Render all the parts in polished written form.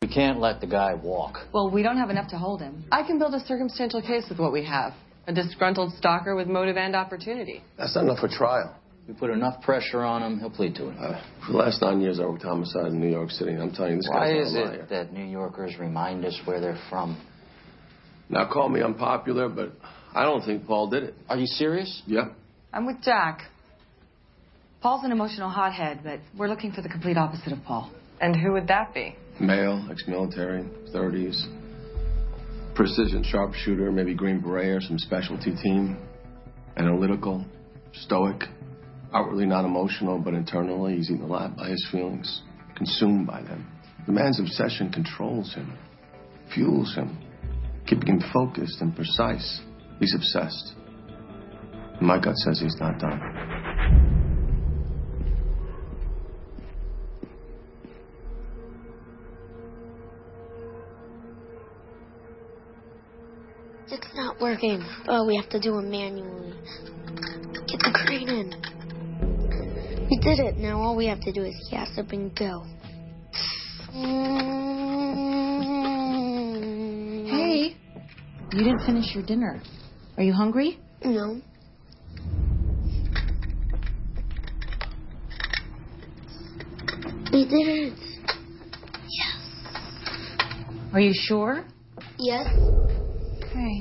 You can't let the guy walk. Well, we don't have enough to hold him. I can build a circumstantial case with what we have. A disgruntled stalker with motive and opportunity. That's not enough for trial. We put enough pressure on him, he'll plead to it. For the last 9 years, I worked homicide in New York City, and I'm telling you, this Why guy's is not a liar. it that New Yorkers remind us where they're from? Now, call me unpopular, but I don't think Paul did it. Are you serious? Yep. I'm with Jack. Paul's an emotional hothead, but we're looking for the complete opposite of Paul. And who would that be? Male, ex-military, 30s. Precision sharpshooter, maybe Green Beret or some specialty team. Analytical, stoic, outwardly not emotional, but internally he's eaten alive by his feelings, consumed by them. The man's obsession controls him, fuels him, keeping him focused and precise. He's obsessed. And my gut says he's not done. It's not working. Oh, we have to do it manually. Get the crane in. We did it. Now all we have to do is gas up and go. Hey, you didn't finish your dinner. Are you hungry? No. We did it. Yes. Are you sure? Yes. Okay.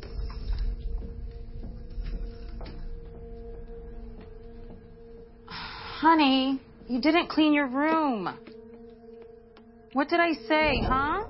Honey, you didn't clean your room. What did I say, huh?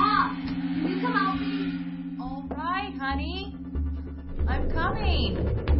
I'm coming.